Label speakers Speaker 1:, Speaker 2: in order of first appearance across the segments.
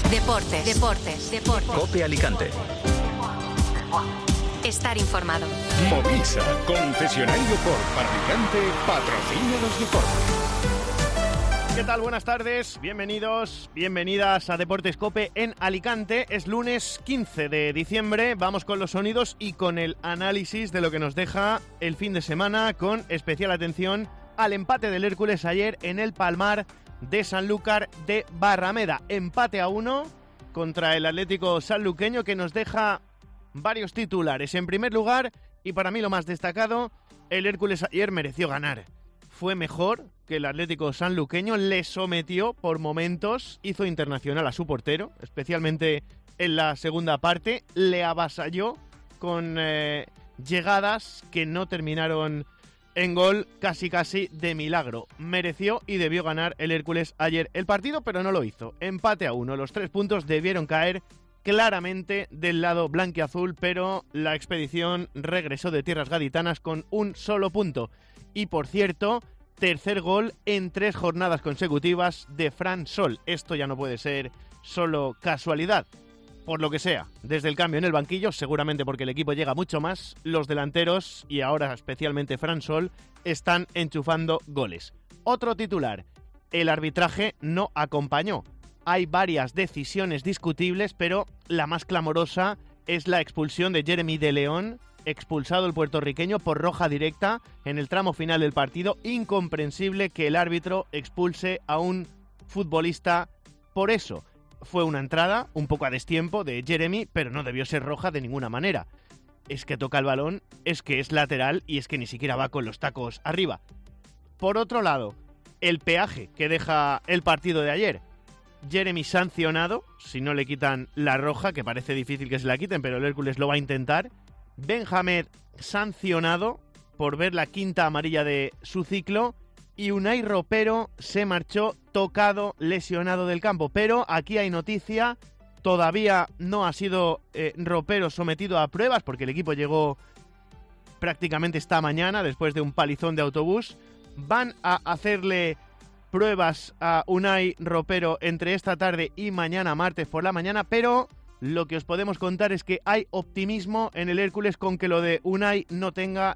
Speaker 1: Deportes.
Speaker 2: COPE Alicante.
Speaker 1: Estar informado.
Speaker 3: Movisa, concesionario Ford para Alicante, patrocina los deportes.
Speaker 4: ¿Qué tal? Buenas tardes, bienvenidos, bienvenidas a Deportes COPE en Alicante. Es lunes 15 de diciembre, vamos con los sonidos y con el análisis de lo que nos deja el fin de semana, con especial atención al empate del Hércules ayer en el Palmar de Sanlúcar de Barrameda. Empate a 1 contra el Atlético sanluqueño, que nos deja varios titulares. En primer lugar, y para mí lo más destacado, el Hércules ayer mereció ganar. Fue mejor que el Atlético sanluqueño, le sometió por momentos, hizo internacional a su portero, especialmente en la segunda parte, le avasalló con llegadas que no terminaron en gol, casi de milagro. Mereció y debió ganar el Hércules ayer el partido, pero no lo hizo. Empate a 1, los 3 puntos debieron caer claramente del lado blanquiazul, pero la expedición regresó de tierras gaditanas con un solo punto. Y por cierto, tercer gol en 3 jornadas consecutivas de Fran Sol. Esto ya no puede ser solo casualidad. Por lo que sea, desde el cambio en el banquillo, seguramente porque el equipo llega mucho más, los delanteros, y ahora especialmente Fran Sol, están enchufando goles. Otro titular, el arbitraje no acompañó. Hay varias decisiones discutibles, pero la más clamorosa es la expulsión de Jeremy de León, expulsado el puertorriqueño por roja directa en el tramo final del partido. Incomprensible que el árbitro expulse a un futbolista por eso. Fue una entrada un poco a destiempo de Jeremy, pero no debió ser roja de ninguna manera. Es que toca el balón, es que es lateral y es que ni siquiera va con los tacos arriba. Por otro lado, el peaje que deja el partido de ayer. Jeremy sancionado, si no le quitan la roja, que parece difícil que se la quiten, pero el Hércules lo va a intentar. Benhamed sancionado por ver la quinta amarilla de su ciclo. Y Unai Ropero se marchó tocado, lesionado del campo. Pero aquí hay noticia, todavía no ha sido Ropero sometido a pruebas, porque el equipo llegó prácticamente esta mañana, después de un palizón de autobús. Van a hacerle pruebas a Unai Ropero entre esta tarde y mañana martes por la mañana, pero lo que os podemos contar es que hay optimismo en el Hércules con que lo de Unai no tenga,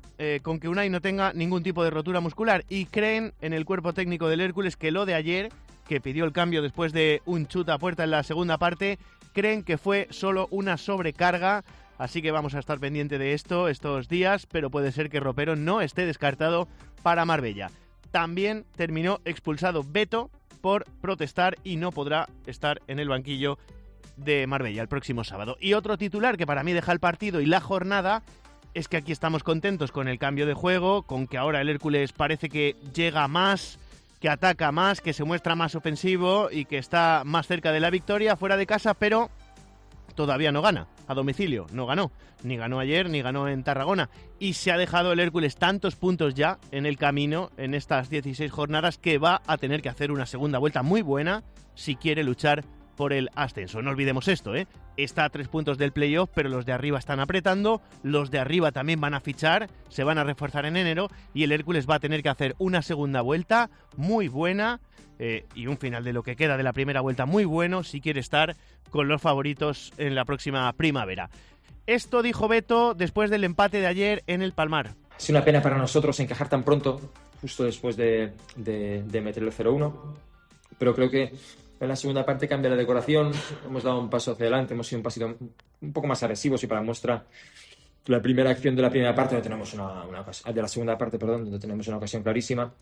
Speaker 4: ningún tipo de rotura muscular, y creen en el cuerpo técnico del Hércules que lo de ayer, que pidió el cambio después de un chut a puerta en la segunda parte, creen que fue solo una sobrecarga. Así que vamos a estar pendiente de esto estos días, pero puede ser que Ropero no esté descartado para Marbella. También terminó expulsado Beto por protestar y no podrá estar en el banquillo de Marbella el próximo sábado. Y otro titular que para mí deja el partido y la jornada es que aquí estamos contentos con el cambio de juego, con que ahora el Hércules parece que llega más, que ataca más, que se muestra más ofensivo y que está más cerca de la victoria fuera de casa, pero todavía no gana. A domicilio no ganó, ni ganó ayer, ni ganó en Tarragona, y se ha dejado el Hércules tantos puntos ya en el camino en estas 16 jornadas que va a tener que hacer una segunda vuelta muy buena si quiere luchar por el ascenso. No olvidemos esto, está a 3 puntos del playoff, pero los de arriba están apretando, los de arriba también van a fichar, se van a reforzar en enero, y el Hércules va a tener que hacer una segunda vuelta muy buena y un final de lo que queda de la primera vuelta muy bueno si quiere estar con los favoritos en la próxima primavera. Esto dijo Beto después del empate de ayer en el Palmar.
Speaker 5: Es una pena para nosotros encajar tan pronto, justo después de meter el 0-1, pero creo que en la segunda parte cambia la decoración, hemos dado un paso hacia adelante, hemos sido un pasito un poco más agresivos, y para muestra la primera acción de la primera parte donde tenemos de la segunda parte, donde tenemos una ocasión clarísima.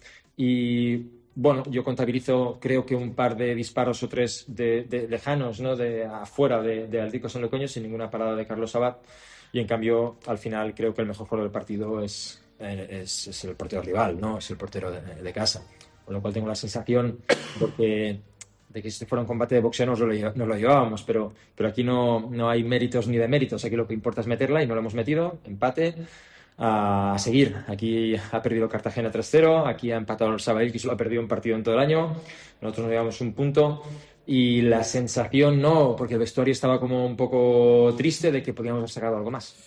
Speaker 5: Y bueno, yo contabilizo creo que un par de disparos o 3 de lejanos, ¿no? De afuera de Atlético sanluqueño, sin ninguna parada de Carlos Abad, y en cambio al final creo que el mejor jugador del partido es el portero rival, ¿no? Es el portero de casa, con lo cual tengo la sensación de que si fuera un combate de boxeo nos lo llevábamos, pero aquí no hay méritos ni deméritos. Aquí lo que importa es meterla, y no lo hemos metido. Empate, a seguir. Aquí ha perdido Cartagena 3-0, aquí ha empatado el Sabadell, que solo ha perdido un partido en todo el año. Nosotros nos llevamos un punto, y la sensación porque el vestuario estaba como un poco triste de que podíamos haber sacado algo más.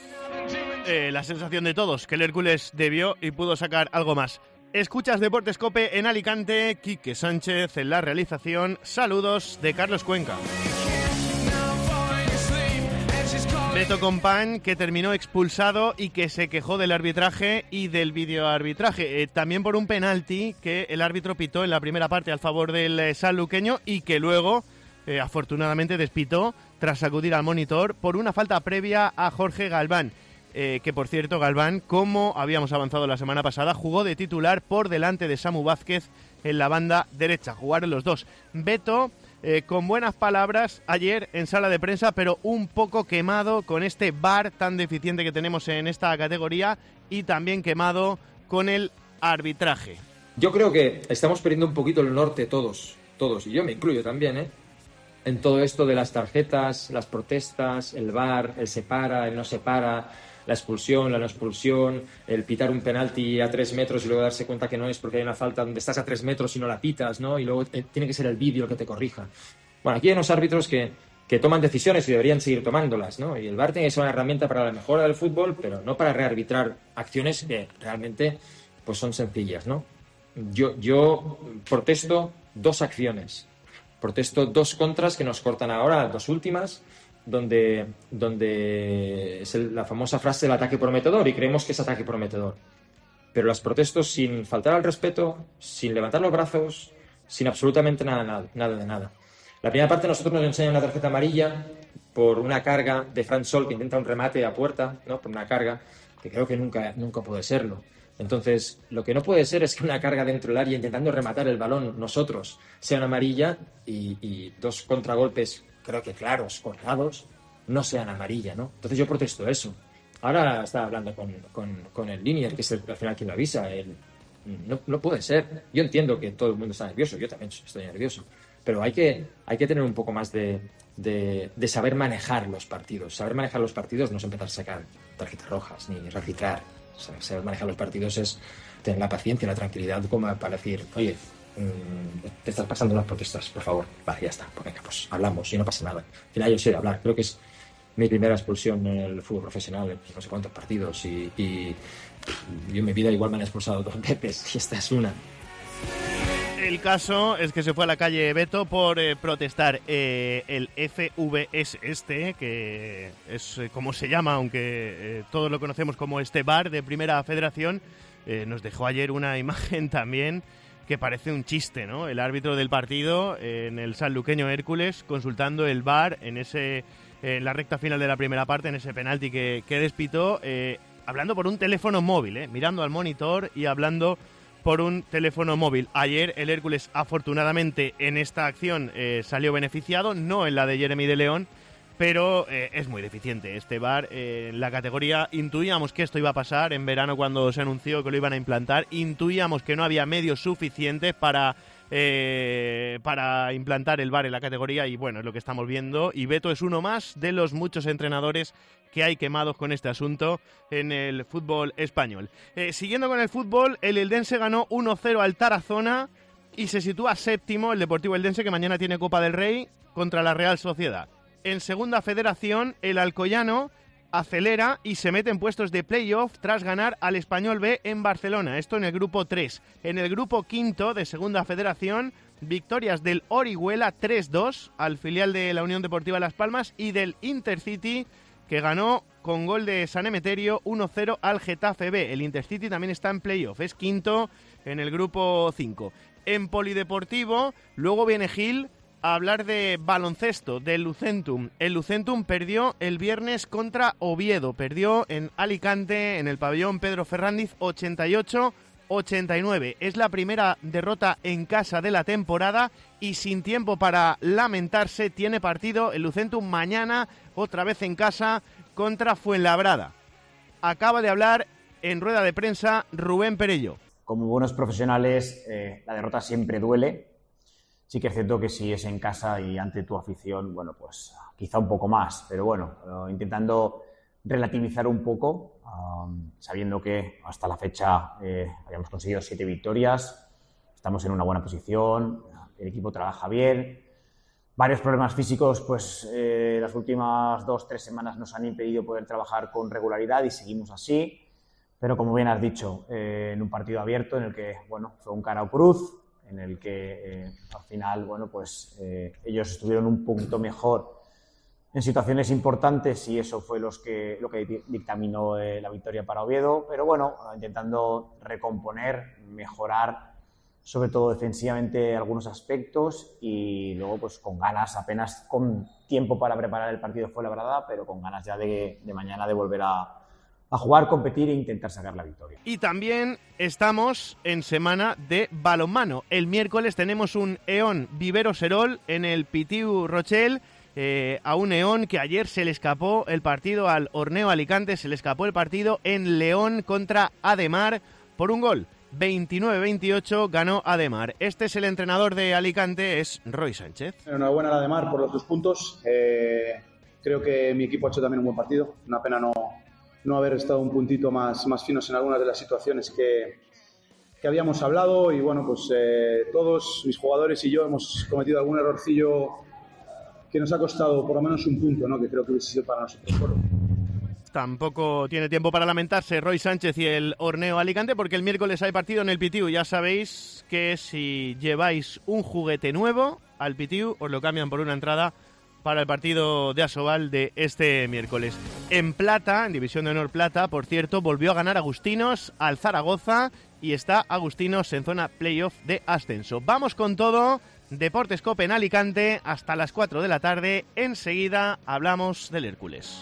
Speaker 4: La sensación de todos, que el Hércules debió y pudo sacar algo más. Escuchas Deportes COPE en Alicante, Quique Sánchez en la realización. Saludos de Carlos Cuenca. Beto Company, que terminó expulsado y que se quejó del arbitraje y del videoarbitraje. También por un penalti que el árbitro pitó en la primera parte al favor del sanluqueño y que luego, afortunadamente, despitó tras acudir al monitor por una falta previa a Jorge Galván. Que, por cierto, Galván, como habíamos avanzado la semana pasada, jugó de titular por delante de Samu Vázquez en la banda derecha. Jugaron los dos. Beto, con buenas palabras ayer en sala de prensa, pero un poco quemado con este VAR tan deficiente que tenemos en esta categoría y también quemado con el arbitraje.
Speaker 5: Yo creo que estamos perdiendo un poquito el norte todos, y yo me incluyo también, en todo esto de las tarjetas, las protestas, el VAR, el separa, el no separa, la expulsión, la no expulsión, el pitar un penalti a 3 metros y luego darse cuenta que no es porque hay una falta donde estás a 3 metros y no la pitas, ¿no? Y luego tiene que ser el vídeo el que te corrija. Bueno, aquí hay unos árbitros que toman decisiones y deberían seguir tomándolas, ¿no? Y el VAR tiene que ser una herramienta para la mejora del fútbol, pero no para rearbitrar acciones que realmente pues son sencillas, ¿no? Yo protesto 2 acciones. Protesto 2 contras que nos cortan ahora, 2 últimas, donde es la famosa frase del ataque prometedor, y creemos que es ataque prometedor. Pero las protesto sin faltar al respeto, sin levantar los brazos, sin absolutamente nada de nada. La primera parte nosotros nos enseñan una tarjeta amarilla por una carga de Fran Sol que intenta un remate a puerta, ¿no? Por una carga que creo que nunca puede serlo. Entonces, lo que no puede ser es que una carga dentro del área intentando rematar el balón nosotros sea una amarilla y 2 contragolpes, creo que claros, cortados, no sean amarilla, ¿no? Entonces yo protesto eso. Ahora estaba hablando con el Linier, que es al final quien lo avisa. No puede ser. Yo entiendo que todo el mundo está nervioso, yo también estoy nervioso, pero hay que tener un poco más de saber manejar los partidos. Saber manejar los partidos no es empezar a sacar tarjetas rojas ni arbitrar. Saber manejar los partidos es tener la paciencia y la tranquilidad como para decir, oye, te estás pasando las protestas, por favor. Vale, ya está, pues venga, pues hablamos y no pasa nada. Al final yo sé de hablar, creo que es mi primera expulsión en el fútbol profesional, en no sé cuántos partidos, y yo en mi vida igual me han expulsado 2 veces y esta es una.
Speaker 4: El caso es que se fue a la calle Beto por protestar el FVS que es como se llama, aunque todos lo conocemos como este VAR de Primera Federación. Nos dejó ayer una imagen también que parece un chiste, ¿no? El árbitro del partido en el sanluqueño Hércules consultando el VAR en la recta final de la primera parte, en ese penalti que despitó, hablando por un teléfono móvil, mirando al monitor y hablando por un teléfono móvil. Ayer el Hércules, afortunadamente, en esta acción salió beneficiado, no en la de Jeremy de León, pero es muy deficiente este VAR. En la categoría intuíamos que esto iba a pasar en verano cuando se anunció que lo iban a implantar, intuíamos que no había medios suficientes para implantar el VAR en la categoría y bueno, es lo que estamos viendo. Y Beto es uno más de los muchos entrenadores que hay quemados con este asunto en el fútbol español. Siguiendo con el fútbol, el Eldense ganó 1-0 al Tarazona y se sitúa séptimo el Deportivo Eldense, que mañana tiene Copa del Rey contra la Real Sociedad. En segunda federación, el Alcoyano acelera y se mete en puestos de playoff tras ganar al Español B en Barcelona. Esto en el grupo 3. En el grupo quinto de segunda federación, victorias del Orihuela 3-2 al filial de la Unión Deportiva Las Palmas y del Intercity, que ganó con gol de San Emeterio 1-0 al Getafe B. El Intercity también está en playoff, es quinto en el grupo 5. En polideportivo, luego viene Gil a hablar de baloncesto, del Lucentum. El Lucentum perdió el viernes contra Oviedo, perdió en Alicante, en el pabellón Pedro Ferrándiz, 88-89. Es la primera derrota en casa de la temporada y sin tiempo para lamentarse, tiene partido el Lucentum mañana, otra vez en casa, contra Fuenlabrada. Acaba de hablar en rueda de prensa Rubén Perello.
Speaker 1: Como buenos profesionales, la derrota siempre duele. Sí que es cierto que si es en casa y ante tu afición, bueno, pues quizá un poco más, pero bueno, intentando relativizar un poco, sabiendo que hasta la fecha habíamos conseguido 7 victorias, estamos en una buena posición, el equipo trabaja bien, varios problemas físicos, pues las últimas 2-3 semanas nos han impedido poder trabajar con regularidad y seguimos así, pero como bien has dicho, en un partido abierto en el que, bueno, fue un cara o cruz, en el que al final, bueno, pues ellos estuvieron un punto mejor en situaciones importantes y eso fue lo que dictaminó la victoria para Oviedo, pero bueno, intentando recomponer, mejorar, sobre todo defensivamente algunos aspectos y luego pues con ganas, apenas con tiempo para preparar el partido fue la verdad, pero con ganas ya de mañana de volver a jugar, competir e intentar sacar la victoria.
Speaker 4: Y también estamos en semana de balonmano. El miércoles tenemos un Eón Vivero Serol en el Pitiu Rochel, a un Eón que ayer se le escapó el partido al Orneo Alicante, se le escapó el partido en León contra Ademar por un gol. 29-28 ganó Ademar. Este es el entrenador de Alicante, es Roy Sánchez.
Speaker 6: Enhorabuena a Ademar por los 2 puntos. Creo que mi equipo ha hecho también un buen partido. Una pena no haber estado un puntito más finos en algunas de las situaciones que habíamos hablado. Y bueno, pues todos mis jugadores y yo hemos cometido algún errorcillo que nos ha costado por lo menos un punto, ¿no? Que creo que hubiese sido para nosotros solo.
Speaker 4: Tampoco tiene tiempo para lamentarse Roy Sánchez y el Orneo Alicante porque el miércoles hay partido en el Pitiu. Ya sabéis que si lleváis un juguete nuevo al Pitiu os lo cambian por una entrada para el partido de Asobal de este miércoles. En plata, en División de Honor Plata, por cierto, volvió a ganar Agustinos al Zaragoza y está Agustinos en zona playoff de ascenso. Vamos con todo. Deportes Cope en Alicante hasta las 4 de la tarde. Enseguida hablamos del Hércules.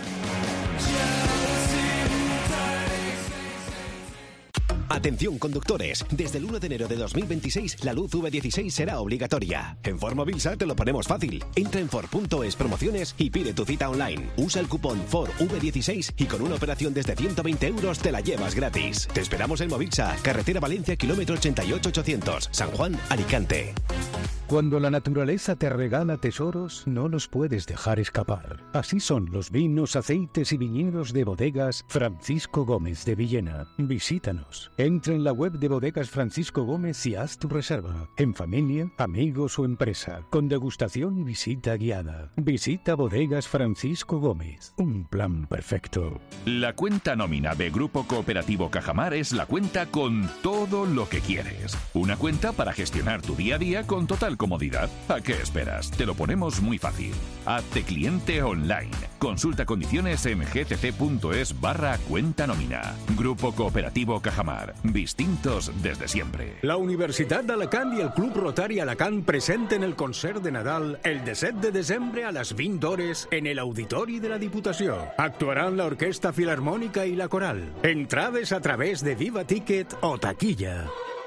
Speaker 7: Atención conductores, desde el 1 de enero de 2026 la luz V16 será obligatoria. En Ford Mobilsa te lo ponemos fácil. Entra en Ford.es promociones y pide tu cita online. Usa el cupón FORV16 y con una operación desde 120 euros te la llevas gratis. Te esperamos en Mobilsa, carretera Valencia, kilómetro 88-800, San Juan, Alicante.
Speaker 8: Cuando la naturaleza te regala tesoros, no los puedes dejar escapar. Así son los vinos, aceites y viñedos de Bodegas Francisco Gómez de Villena. Visítanos. Entra en la web de Bodegas Francisco Gómez y haz tu reserva. En familia, amigos o empresa. Con degustación y visita guiada. Visita Bodegas Francisco Gómez. Un plan perfecto.
Speaker 3: La cuenta nómina de Grupo Cooperativo Cajamar es la cuenta con todo lo que quieres. Una cuenta para gestionar tu día a día con total comodidad. ¿A qué esperas? Te lo ponemos muy fácil. Hazte cliente online. Consulta condiciones en gcc.es/cuenta nómina. Grupo Cooperativo Cajamar. Distintos desde siempre.
Speaker 9: La Universitat d'Alacant i el Club Rotari Alacant presenten el concert de Nadal el 17 de desembre a les 20 hores en el Auditori de la Diputació. Actuaran l'Orquestra Filarmònica i la Coral. Entrades a través de Viva Ticket o taquilla.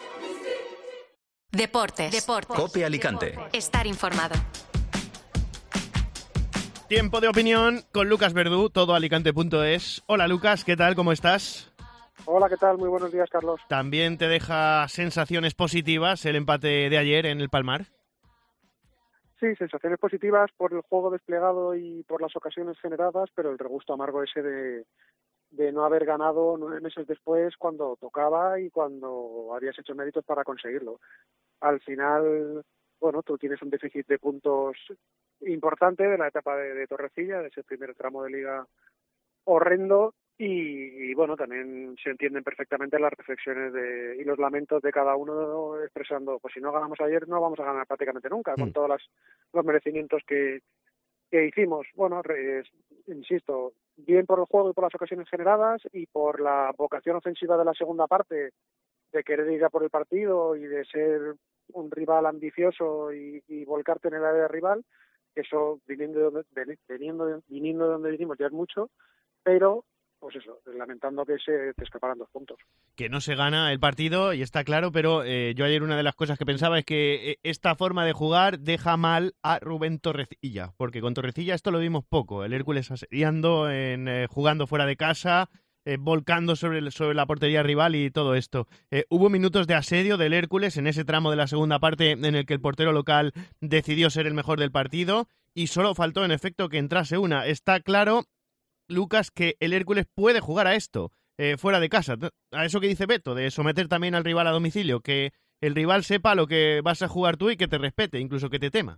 Speaker 2: Deportes.
Speaker 7: Cope Alicante.
Speaker 2: Estar informado.
Speaker 4: Tiempo de opinión con Lucas Verdú, todoalicante.es. Hola Lucas, ¿qué tal? ¿Cómo estás?
Speaker 10: Hola, ¿qué tal? Muy buenos días, Carlos.
Speaker 4: ¿También te deja sensaciones positivas el empate de ayer en el Palmar?
Speaker 10: Sí, sensaciones positivas por el juego desplegado y por las ocasiones generadas, pero el regusto amargo ese de no haber ganado 9 meses después cuando tocaba y cuando habías hecho méritos para conseguirlo. Al final, bueno, tú tienes un déficit de puntos importante de la etapa de Torrecilla, de ese primer tramo de liga horrendo, y bueno, también se entienden perfectamente las reflexiones y los lamentos de cada uno expresando, pues si no ganamos ayer no vamos a ganar prácticamente nunca, con todos los merecimientos que hicimos. Bueno, insisto, bien por el juego y por las ocasiones generadas y por la vocación ofensiva de la segunda parte, de querer ir a por el partido y de ser un rival ambicioso y volcarte en el área rival. Eso, viniendo de donde vinimos, ya es mucho, pero pues eso, lamentando que se te escaparan 2 puntos.
Speaker 4: Que no se gana el partido, y está claro, pero yo ayer una de las cosas que pensaba es que esta forma de jugar deja mal a Rubén Torrecilla, porque con Torrecilla esto lo vimos poco, el Hércules asediando, jugando fuera de casa, volcando sobre la portería rival y todo esto. Hubo minutos de asedio del Hércules en ese tramo de la segunda parte en el que el portero local decidió ser el mejor del partido y solo faltó en efecto que entrase una. Está claro, Lucas, que el Hércules puede jugar a esto fuera de casa, a eso que dice Beto, de someter también al rival a domicilio, que el rival sepa lo que vas a jugar tú y que te respete, incluso que te tema.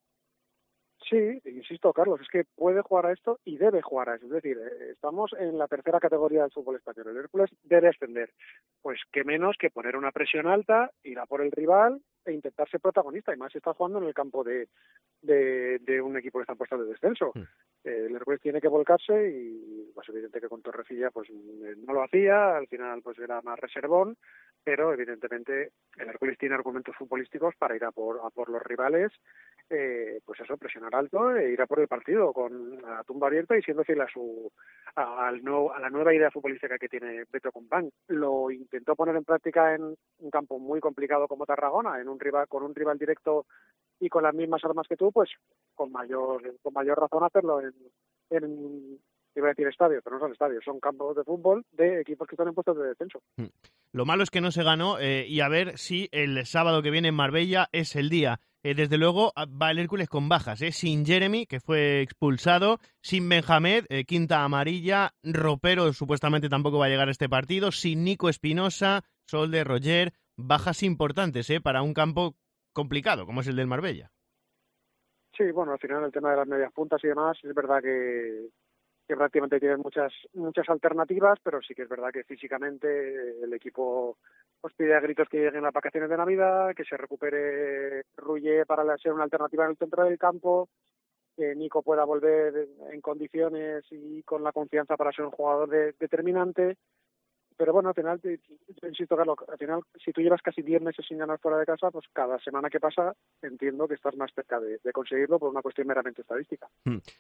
Speaker 10: Sí, insisto, Carlos, es que puede jugar a esto y debe jugar a eso. Es decir, estamos en la tercera categoría del fútbol español. El Hércules debe ascender. Pues qué menos que poner una presión alta, ir a por el rival e intentar ser protagonista. Y más si está jugando en el campo de de un equipo que está en puestos de descenso. El Hércules tiene que volcarse y pues evidente que con Torrecilla pues no lo hacía, al final pues era más reservón, pero evidentemente el Hércules tiene argumentos futbolísticos para ir a por los rivales, pues eso, presionar alto e ir a por el partido con la tumba abierta y siendo fiel a la nueva idea futbolística que tiene Beto Company. Lo intentó poner en práctica en un campo muy complicado como Tarragona, con un rival directo y con las mismas armas que tú, pues con mayor razón hacerlo iba a decir estadios, pero no son estadios, son campos de fútbol de equipos que están en puestos de descenso.
Speaker 4: Lo malo es que no se ganó y a ver si el sábado que viene en Marbella es el día. Desde luego va el Hércules con bajas, sin Jeremy, que fue expulsado, sin Benjamed, quinta amarilla, Ropero supuestamente tampoco va a llegar a este partido, sin Nico Espinosa, Solde, Roger, bajas importantes para un campo complicado como es el del Marbella.
Speaker 10: Sí, bueno, al final el tema de las medias puntas y demás, es verdad que prácticamente tienen muchas alternativas, pero sí que es verdad que físicamente el equipo pues pide a gritos que lleguen las vacaciones de Navidad, que se recupere Rulle para ser una alternativa en el centro del campo, que Nico pueda volver en condiciones y con la confianza para ser un jugador determinante. Pero bueno, al final, insisto, Carlos, al final, si tú llevas casi 10 meses sin ganar fuera de casa, pues cada semana que pasa entiendo que estás más cerca de conseguirlo por una cuestión meramente estadística.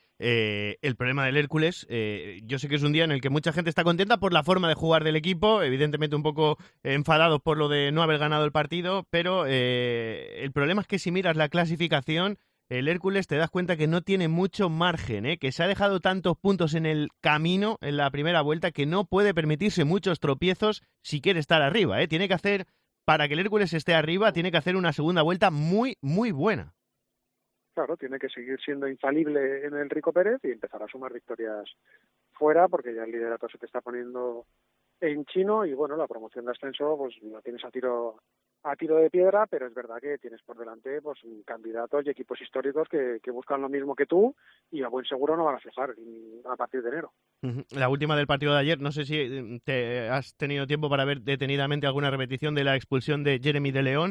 Speaker 4: El problema del Hércules, yo sé que es un día en el que mucha gente está contenta por la forma de jugar del equipo, evidentemente un poco enfadados por lo de no haber ganado el partido, pero el problema es que si miras la clasificación, el Hércules te das cuenta que no tiene mucho margen, que se ha dejado tantos puntos en el camino en la primera vuelta que no puede permitirse muchos tropiezos si quiere estar arriba. Tiene que hacer, para que el Hércules esté arriba, tiene que hacer una segunda vuelta muy, muy buena.
Speaker 10: Claro, tiene que seguir siendo infalible en el Rico Pérez y empezar a sumar victorias fuera, porque ya el liderato se te está poniendo en chino y bueno, la promoción de ascenso pues la tienes a tiro de piedra, pero es verdad que tienes por delante pues candidatos y equipos históricos que buscan lo mismo que tú y a buen seguro no van a cejar a partir de enero.
Speaker 4: La última del partido de ayer, no sé si te has tenido tiempo para ver detenidamente alguna repetición de la expulsión de Jeremy de León.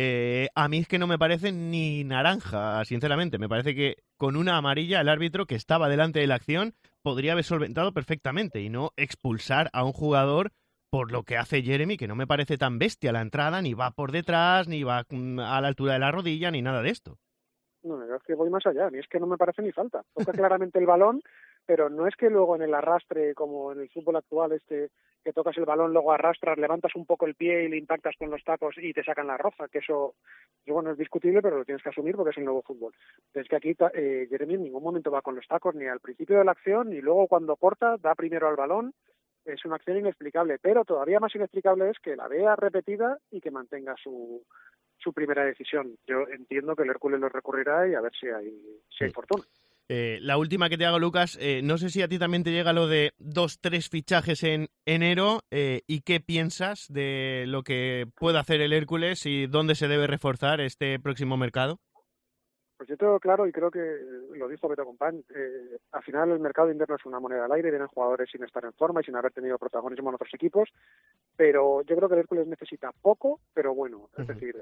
Speaker 4: A mí es que no me parece ni naranja, sinceramente. Me parece que con una amarilla el árbitro que estaba delante de la acción podría haber solventado perfectamente y no expulsar a un jugador por lo que hace Jeremy, que no me parece tan bestia la entrada, ni va por detrás, ni va a la altura de la rodilla, ni nada de esto.
Speaker 10: No, es que voy más allá. A mí es que no me parece ni falta. Toca claramente el balón, pero no es que luego en el arrastre, como en el fútbol actual, que tocas el balón, luego arrastras, levantas un poco el pie y le impactas con los tacos y te sacan la roja, que eso, bueno, es discutible, pero lo tienes que asumir porque es el nuevo fútbol. Es que aquí Jeremy en ningún momento va con los tacos, ni al principio de la acción, ni luego cuando corta, da primero al balón. Es una acción inexplicable, pero todavía más inexplicable es que la vea repetida y que mantenga su primera decisión. Yo entiendo que el Hércules lo recurrirá y a ver si hay fortuna.
Speaker 4: La última que te hago, Lucas, no sé si a ti también te llega lo de 2-3 fichajes en enero y qué piensas de lo que puede hacer el Hércules y dónde se debe reforzar este próximo mercado.
Speaker 10: Pues yo tengo claro, y creo que lo dijo Beto Company, al final el mercado invierno es una moneda al aire, vienen jugadores sin estar en forma y sin haber tenido protagonismo en otros equipos, pero yo creo que el Hércules necesita poco, pero bueno, es decir,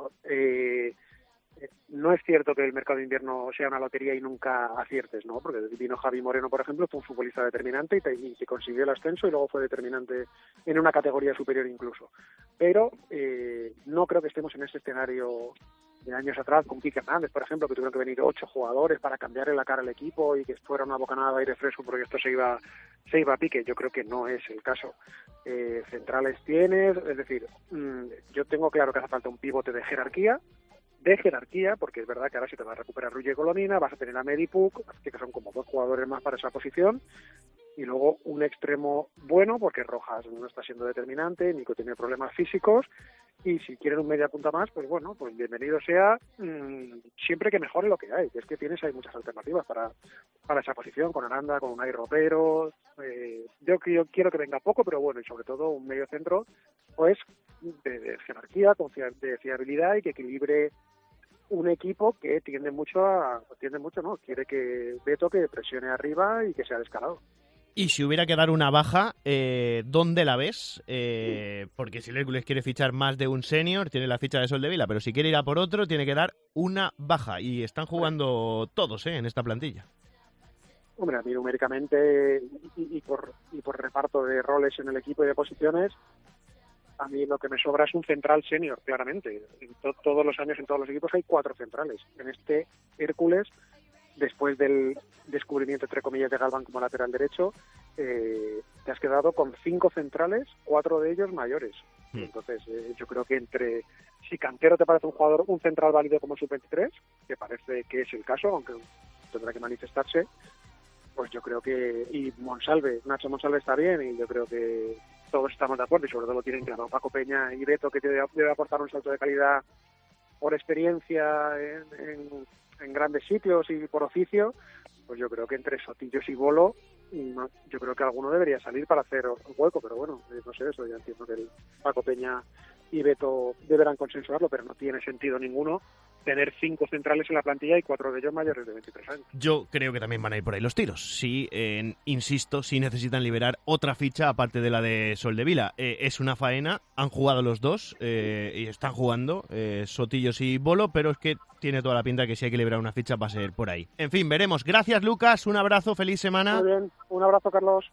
Speaker 10: no es cierto que el mercado de invierno sea una lotería y nunca aciertes, ¿no? Porque vino Javi Moreno, por ejemplo, fue un futbolista determinante y te consiguió el ascenso y luego fue determinante en una categoría superior incluso. Pero no creo que estemos en ese escenario de años atrás con Quique Hernández, por ejemplo, que tuvieron que venir 8 jugadores para cambiarle la cara al equipo y que fuera una bocanada de aire fresco porque esto se iba a pique. Yo creo que no es el caso. Centrales tienes, es decir, yo tengo claro que hace falta un pivote de jerarquía, porque es verdad que ahora se te va a recuperar Rulle Colomina, vas a tener a Medipuk, que son como 2 jugadores más para esa posición, y luego un extremo bueno, porque Rojas no está siendo determinante, Nico tiene problemas físicos, y si quieren un media punta más, pues bueno, pues bienvenido sea, siempre que mejore lo que hay, que es que hay muchas alternativas para esa posición, con Aranda, con Unai Ropero, yo quiero que venga poco, pero bueno, y sobre todo un medio centro, pues, de jerarquía, de fiabilidad y que equilibre un equipo que quiere que Beto que presione arriba y que sea descarado.
Speaker 4: Y si hubiera que dar una baja, ¿dónde la ves? Porque si el Hércules quiere fichar más de un senior, tiene la ficha de Soldevila, pero si quiere ir a por otro, tiene que dar una baja. Y están jugando todos en esta plantilla.
Speaker 10: Hombre, a mí numéricamente y por reparto de roles en el equipo y de posiciones, a mí lo que me sobra es un central senior, claramente. Todos los años en todos los equipos hay 4 centrales. En este Hércules, después del descubrimiento, entre comillas, de Galván como lateral derecho, te has quedado con 5 centrales, 4 de ellos mayores. Entonces, yo creo que si Cantero te parece un central válido como sub-23, que parece que es el caso, aunque tendrá que manifestarse, pues yo creo que... Y Nacho Monsalve está bien, y yo creo que todos estamos de acuerdo, y sobre todo lo tienen claro Paco Peña y Beto, que debe aportar un salto de calidad por experiencia en grandes sitios y por oficio. Pues yo creo que entre Sotillos y Bolo, yo creo que alguno debería salir para hacer un hueco, pero bueno, no sé, eso ya entiendo que Paco Peña y Beto deberán consensuarlo, pero no tiene sentido ninguno tener 5 centrales en la plantilla y 4 de ellos mayores de 23 años.
Speaker 4: Yo creo que también van a ir por ahí los tiros. Sí, insisto, sí necesitan liberar otra ficha aparte de la de Soldevila. Es una faena, han jugado los dos y están jugando Sotillos y Bolo, pero es que tiene toda la pinta que si hay que liberar una ficha va a ser por ahí. En fin, veremos. Gracias, Lucas. Un abrazo, feliz semana.
Speaker 10: Muy bien, un abrazo, Carlos.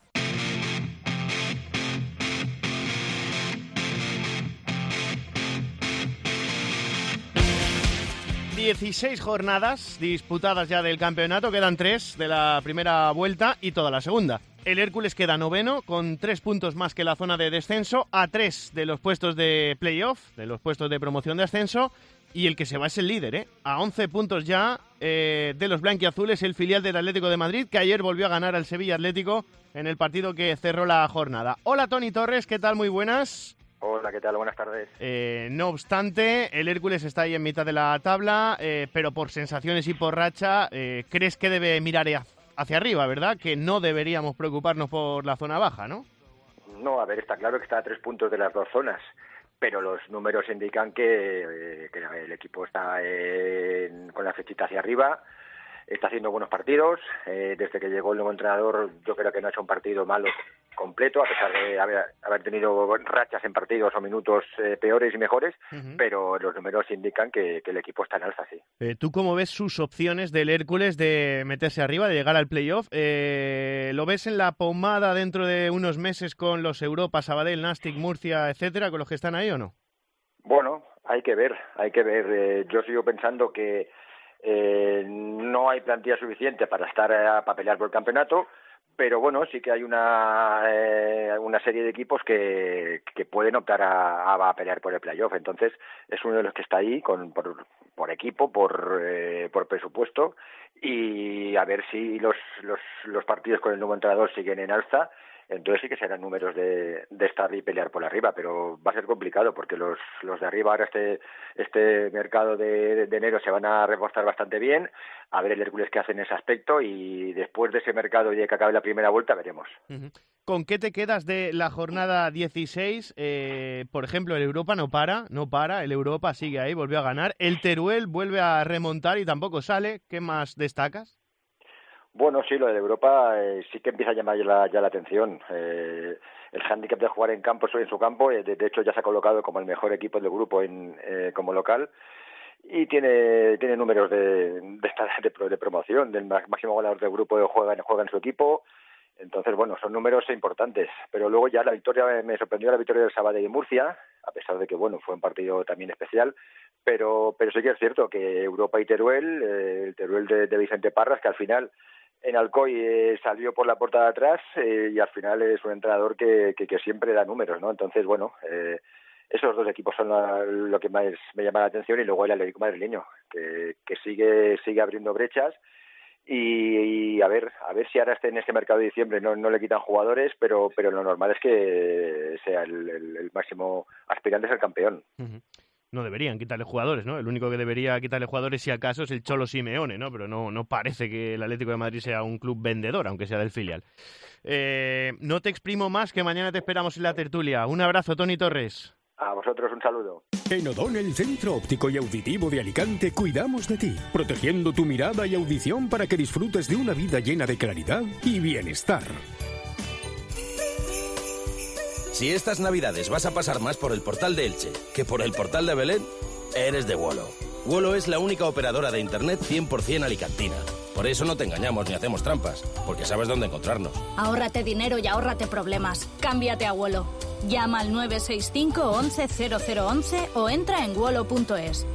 Speaker 4: ...16 jornadas disputadas ya del campeonato, quedan 3 de la primera vuelta y toda la segunda. El Hércules queda noveno con 3 puntos más que la zona de descenso, a 3 de los puestos de playoff, de los puestos de promoción de ascenso, y el que se va es el líder, a 11 puntos ya de los blanquiazules, el filial del Atlético de Madrid, que ayer volvió a ganar al Sevilla Atlético en el partido que cerró la jornada. Hola, Toni Torres, ¿qué tal? Muy buenas.
Speaker 11: Hola, ¿qué tal? Buenas tardes.
Speaker 4: No obstante, el Hércules está ahí en mitad de la tabla, pero por sensaciones y por racha, crees que debe mirar hacia arriba, ¿verdad? Que no deberíamos preocuparnos por la zona baja, ¿no?
Speaker 11: No, a ver, está claro que está a 3 puntos de las 2 zonas, pero los números indican que el equipo está con la flechita hacia arriba, está haciendo buenos partidos. Desde que llegó el nuevo entrenador, yo creo que no ha hecho un partido malo completo, a pesar de haber tenido rachas en partidos o minutos peores y mejores, pero los números indican que el equipo está en alza, sí.
Speaker 4: ¿Tú cómo ves sus opciones del Hércules de meterse arriba, de llegar al playoff? ¿Lo ves en la pomada dentro de unos meses con los Europa, Sabadell, Nàstic, Murcia, etcétera, con los que están ahí o no?
Speaker 11: Bueno, hay que ver. Yo sigo pensando que no hay plantilla suficiente para pelear por el campeonato, pero bueno, sí que hay una serie de equipos que pueden optar a pelear por el playoff. Entonces es uno de los que está ahí por equipo, por presupuesto, y a ver si los partidos con el nuevo entrenador siguen en alza. Entonces sí que serán números de estar y pelear por arriba, pero va a ser complicado porque los de arriba ahora este mercado de enero se van a reforzar bastante bien. A ver el Hércules qué hace en ese aspecto, y después de ese mercado y de que acabe la primera vuelta veremos.
Speaker 4: ¿Con qué te quedas de la jornada 16? Por ejemplo, el Europa no para, el Europa sigue ahí, volvió a ganar. El Teruel vuelve a remontar y tampoco sale. ¿Qué más destacas?
Speaker 11: Bueno, sí, lo de Europa sí que empieza a llamar ya la atención. El hándicap de jugar en su campo, de hecho ya se ha colocado como el mejor equipo del grupo como local, y tiene números de promoción, del máximo goleador del grupo juega en su equipo. Entonces, bueno, son números importantes. Pero luego ya me sorprendió la victoria del Sabadell y Murcia, a pesar de que, bueno, fue un partido también especial. Pero sí que es cierto que Europa y Teruel, el Teruel de Vicente Parras, que al final en Alcoy salió por la puerta de atrás, y al final es un entrenador que siempre da números, ¿no? Entonces, bueno, esos dos equipos son lo que más me llama la atención, y luego el Atlético madrileño, que sigue abriendo brechas, y a ver si ahora en este mercado de diciembre no le quitan jugadores, pero lo normal es que sea el máximo aspirante es el campeón.
Speaker 4: No deberían quitarle jugadores, ¿no? El único que debería quitarle jugadores, si acaso, es el Cholo Simeone, ¿no? Pero no parece que el Atlético de Madrid sea un club vendedor, aunque sea del filial. No te exprimo más, que mañana te esperamos en la tertulia. Un abrazo, Toni Torres.
Speaker 11: A vosotros un saludo.
Speaker 9: En O'Donnell Centro Óptico y Auditivo de Alicante cuidamos de ti, protegiendo tu mirada y audición para que disfrutes de una vida llena de claridad y bienestar.
Speaker 12: Si estas navidades vas a pasar más por el portal de Elche que por el portal de Belén, eres de Wolo. Wolo es la única operadora de internet 100% alicantina. Por eso no te engañamos ni hacemos trampas, porque sabes dónde encontrarnos.
Speaker 13: Ahórrate dinero y ahórrate problemas. Cámbiate a Wolo. Llama al 965 11 0011 o entra en wolo.es.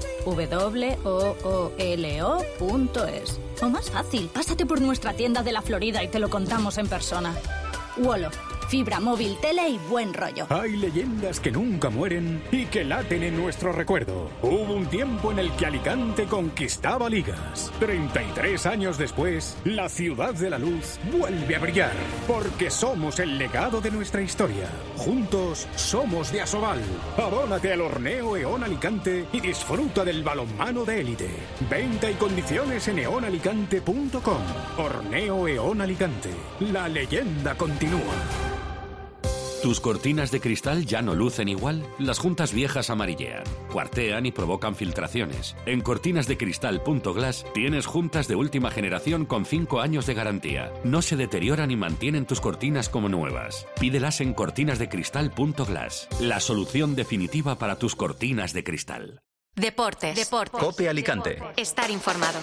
Speaker 13: WOOLO.es. O más fácil, pásate por nuestra tienda de la Florida y te lo contamos en persona. Wolo. Fibra móvil, tele y buen rollo.
Speaker 9: Hay leyendas que nunca mueren y que laten en nuestro recuerdo. Hubo un tiempo en el que Alicante conquistaba ligas. 33 años después, la ciudad de la luz vuelve a brillar, porque somos el legado de nuestra historia. Juntos somos de Asobal. Abónate al Horneo Eón Alicante y disfruta del balonmano de élite. Venta y condiciones en eonalicante.com. Horneo Eón Alicante. La leyenda continúa.
Speaker 14: ¿Tus cortinas de cristal ya no lucen igual? Las juntas viejas amarillean, cuartean y provocan filtraciones. En cortinasdecristal.glass tienes juntas de última generación con 5 años de garantía. No se deterioran y mantienen tus cortinas como nuevas. Pídelas en cortinasdecristal.glass. La solución definitiva para tus cortinas de cristal.
Speaker 2: Deportes.
Speaker 15: COPE Alicante.
Speaker 2: Estar informado.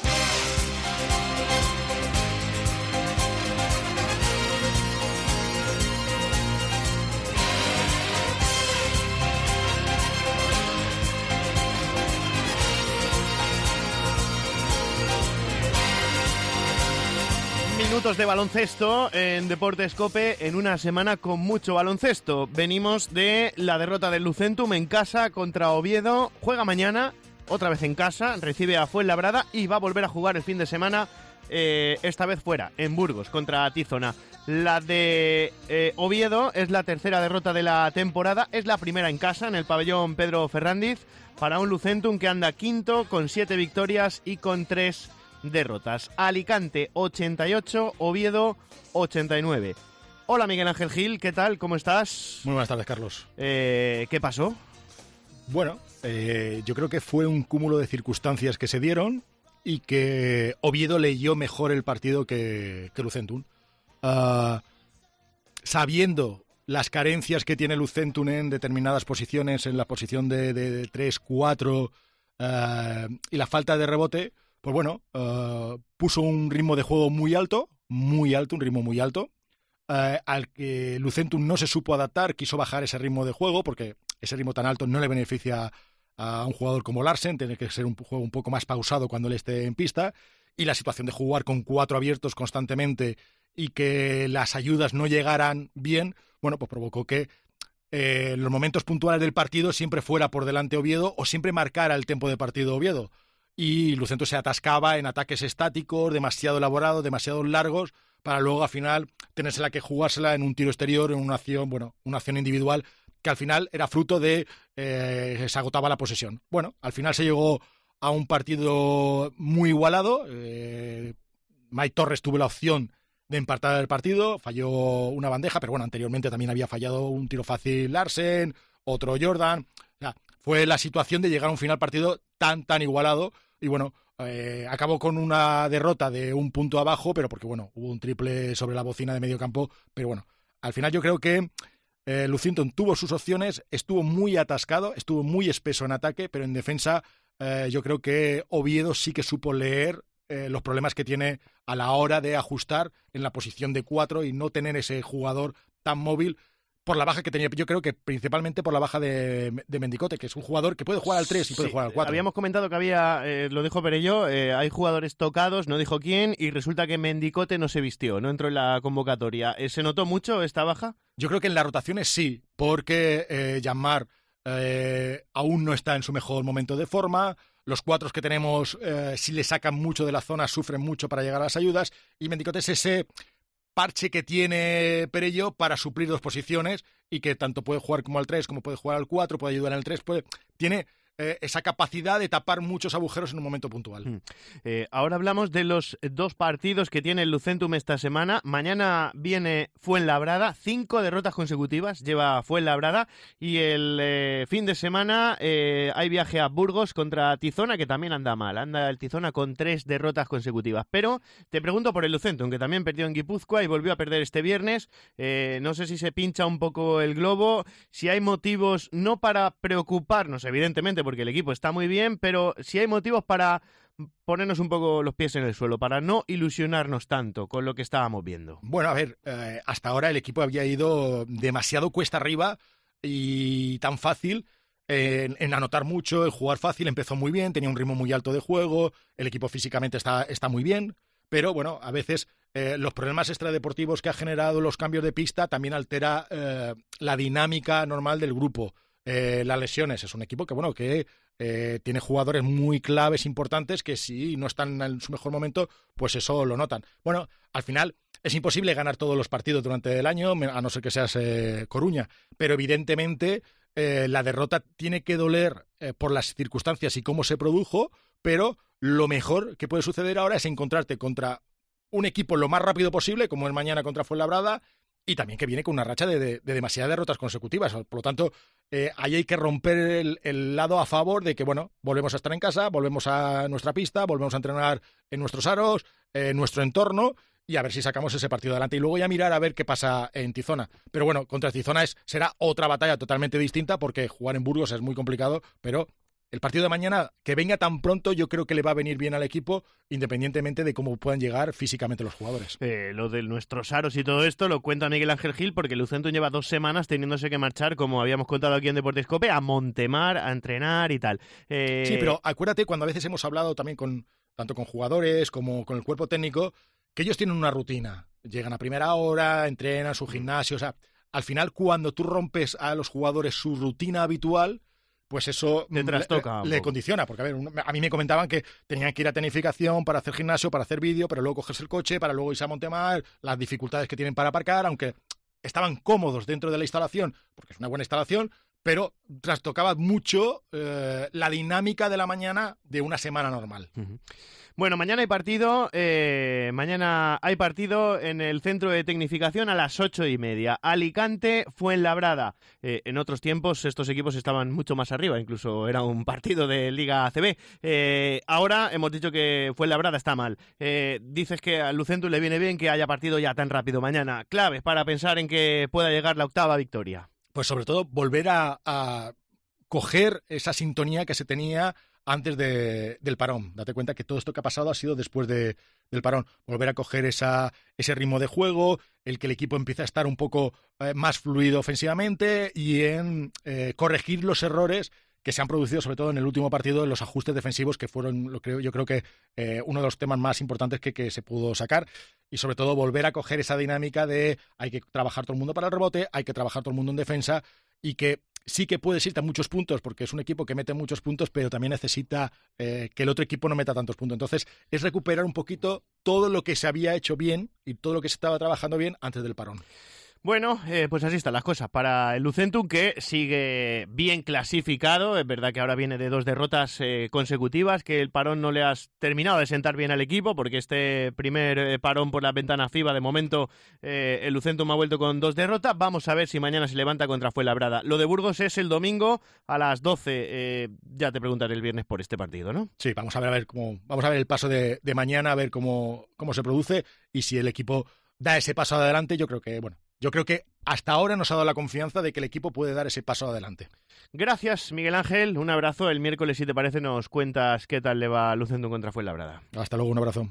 Speaker 4: Minutos de baloncesto en Deportes COPE en una semana con mucho baloncesto. Venimos de la derrota del Lucentum en casa contra Oviedo. Juega mañana, otra vez en casa, recibe a Fuenlabrada y va a volver a jugar el fin de semana, esta vez fuera, en Burgos, contra Tizona. La de Oviedo es la tercera derrota de la temporada, es la primera en casa, en el pabellón Pedro Ferrándiz, para un Lucentum que anda quinto con 7 victorias y con 3 derrotas. Alicante 88, Oviedo 89. Hola Miguel Ángel Gil, ¿qué tal? ¿Cómo estás?
Speaker 16: Muy buenas tardes, Carlos.
Speaker 4: ¿Qué pasó?
Speaker 16: Bueno, yo creo que fue un cúmulo de circunstancias que se dieron y que Oviedo leyó mejor el partido que Lucentum. Sabiendo las carencias que tiene Lucentum en determinadas posiciones, en la posición de 3, 4 y la falta de rebote, pues bueno, puso un ritmo de juego muy alto, un ritmo muy alto, al que Lucentum no se supo adaptar, quiso bajar ese ritmo de juego, porque ese ritmo tan alto no le beneficia a un jugador como Larsen, tiene que ser un juego un poco más pausado cuando él esté en pista, y la situación de jugar con 4 abiertos constantemente y que las ayudas no llegaran bien, bueno, pues provocó que en los momentos puntuales del partido siempre fuera por delante Oviedo o siempre marcara el tiempo de partido Oviedo. Y Lucentum se atascaba en ataques estáticos, demasiado elaborados, demasiado largos, para luego al final tenérsela que jugársela en un tiro exterior, en una acción individual, que al final era fruto de se agotaba la posesión. Bueno, al final se llegó a un partido muy igualado. Mike Torres tuvo la opción de empatar el partido, falló una bandeja, pero bueno, anteriormente también había fallado un tiro fácil Larsen, otro Jordan. O sea, fue la situación de llegar a un final partido tan igualado. Y bueno, acabó con una derrota de un punto abajo, pero porque bueno, hubo un triple sobre la bocina de medio campo, pero bueno, al final yo creo que Lucentum tuvo sus opciones, estuvo muy atascado, estuvo muy espeso en ataque, pero en defensa yo creo que Oviedo sí que supo leer los problemas que tiene a la hora de ajustar en la posición de 4 y no tener ese jugador tan móvil, por la baja que tenía. Yo creo que principalmente por la baja de Mendicote, que es un jugador que puede jugar al 3 y puede jugar al 4.
Speaker 4: Habíamos comentado que había, lo dijo Perello, hay jugadores tocados, no dijo quién, y resulta que Mendicote no se vistió, no entró en la convocatoria. ¿Se notó mucho esta baja?
Speaker 16: Yo creo que en las rotaciones sí, porque Janmar aún no está en su mejor momento de forma. Los 4 que tenemos, si le sacan mucho de la zona, sufren mucho para llegar a las ayudas, y Mendicote es ese parche que tiene Perello para suplir 2 posiciones y que tanto puede jugar como al 3, como puede jugar al 4, puede ayudar en el 3, tiene esa capacidad de tapar muchos agujeros en un momento puntual.
Speaker 4: Ahora hablamos de los 2 partidos que tiene el Lucentum esta semana. Mañana viene Fuenlabrada, 5 derrotas consecutivas lleva Fuenlabrada, y el fin de semana hay viaje a Burgos contra Tizona, que también anda mal. Anda el Tizona con 3 derrotas consecutivas. Pero te pregunto por el Lucentum, que también perdió en Guipúzcoa y volvió a perder este viernes. No sé si se pincha un poco el globo, si hay motivos no para preocuparnos, evidentemente, porque el equipo está muy bien, pero si hay motivos para ponernos un poco los pies en el suelo, para no ilusionarnos tanto con lo que estábamos viendo.
Speaker 16: Bueno, a ver, hasta ahora el equipo había ido demasiado cuesta arriba y tan fácil en anotar mucho, el jugar fácil. Empezó muy bien, tenía un ritmo muy alto de juego, el equipo físicamente está muy bien, pero bueno, a veces los problemas extradeportivos que ha generado los cambios de pista también altera la dinámica normal del grupo. Las lesiones, es un equipo que tiene jugadores muy claves, importantes, que si no están en su mejor momento, pues eso lo notan. Bueno, al final es imposible ganar todos los partidos durante el año, a no ser que seas Coruña, pero evidentemente la derrota tiene que doler por las circunstancias y cómo se produjo, pero lo mejor que puede suceder ahora es encontrarte contra un equipo lo más rápido posible, como el mañana contra Fuenlabrada, y también que viene con una racha de demasiadas derrotas consecutivas. Por lo tanto, ahí hay que romper el lado a favor de que, bueno, volvemos a estar en casa, volvemos a nuestra pista, volvemos a entrenar en nuestros aros, en nuestro entorno, y a ver si sacamos ese partido adelante. Y luego ya mirar a ver qué pasa en Tizona. Pero bueno, contra Tizona será otra batalla totalmente distinta, porque jugar en Burgos es muy complicado, pero el partido de mañana, que venga tan pronto, yo creo que le va a venir bien al equipo, independientemente de cómo puedan llegar físicamente los jugadores.
Speaker 4: Lo de nuestros aros y todo esto lo cuenta Miguel Ángel Gil, porque el Lucentum lleva 2 semanas teniéndose que marchar, como habíamos contado aquí en Deportes Cope, a Montemar, a entrenar y tal.
Speaker 16: Sí, pero acuérdate cuando a veces hemos hablado también tanto con jugadores como con el cuerpo técnico, que ellos tienen una rutina. Llegan a primera hora, entrenan su gimnasio. O sea, al final, cuando tú rompes a los jugadores su rutina habitual, pues eso le condiciona. Porque, a mí me comentaban que tenían que ir a tecnificación para hacer gimnasio, para hacer vídeo, pero luego cogerse el coche, para luego irse a Montemar, las dificultades que tienen para aparcar, aunque estaban cómodos dentro de la instalación, porque es una buena instalación, pero trastocaba mucho la dinámica de la mañana de una semana normal.
Speaker 4: Bueno, mañana hay partido. Mañana hay partido en el centro de tecnificación a las 8:30. Alicante, Fuenlabrada. En otros tiempos estos equipos estaban mucho más arriba, incluso era un partido de Liga ACB. Ahora hemos dicho que Fuenlabrada está mal. Dices que al Lucentum le viene bien que haya partido ya tan rápido mañana. Claves para pensar en que pueda llegar la 8ª victoria.
Speaker 16: Pues sobre todo volver a coger esa sintonía que se tenía antes del parón. Date cuenta que todo esto que ha pasado ha sido después del parón. Volver a coger ese ritmo de juego, el que el equipo empiece a estar un poco más fluido ofensivamente y en corregir los errores que se han producido, sobre todo en el último partido, en los ajustes defensivos, que fueron, yo creo que uno de los temas más importantes que se pudo sacar. Y sobre todo volver a coger esa dinámica de hay que trabajar todo el mundo para el rebote, hay que trabajar todo el mundo en defensa, y que sí que puedes irte a muchos puntos, porque es un equipo que mete muchos puntos, pero también necesita que el otro equipo no meta tantos puntos. Entonces, es recuperar un poquito todo lo que se había hecho bien y todo lo que se estaba trabajando bien antes del parón.
Speaker 4: Bueno, pues así están las cosas para el Lucentum, que sigue bien clasificado. Es verdad que ahora viene de 2 derrotas consecutivas, que el parón no le ha terminado de sentar bien al equipo, porque este primer parón por la ventana FIBA, de momento, el Lucentum ha vuelto con 2 derrotas. Vamos a ver si mañana se levanta contra Fuenlabrada. Lo de Burgos es el domingo a las 12. Ya te preguntaré el viernes por este partido, ¿no?
Speaker 16: Sí, vamos a ver el paso de mañana, a ver cómo se produce, y si el equipo da ese paso adelante. Yo creo que hasta ahora nos ha dado la confianza de que el equipo puede dar ese paso adelante.
Speaker 4: Gracias, Miguel Ángel. Un abrazo. El miércoles, si te parece, nos cuentas qué tal le va a Lucentum contra Fuenlabrada.
Speaker 16: Hasta luego, un abrazo.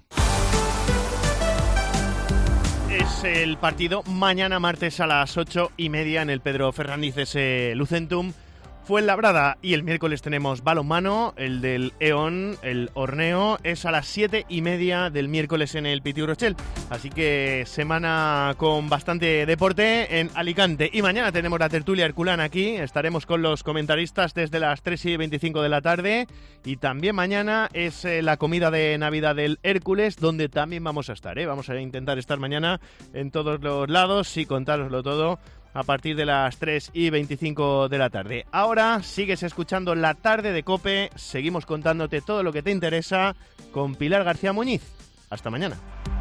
Speaker 4: Es el partido mañana martes a las 8:30 en el Pedro Fernández, ese Lucentum Fuenlabrada. Y el miércoles tenemos balonmano, el del E.ON, el Horneo, es a las 7:30 del miércoles en el Pitiu Rochel. Así que semana con bastante deporte en Alicante. Y mañana tenemos la tertulia herculana aquí. Estaremos con los comentaristas desde las 3:25 de la tarde. Y también mañana es la comida de Navidad del Hércules, donde también vamos a estar. Vamos a intentar estar mañana en todos los lados y contároslo todo a partir de las 3:25 de la tarde. Ahora sigues escuchando La Tarde de COPE, seguimos contándote todo lo que te interesa con Pilar García Muñiz. Hasta mañana.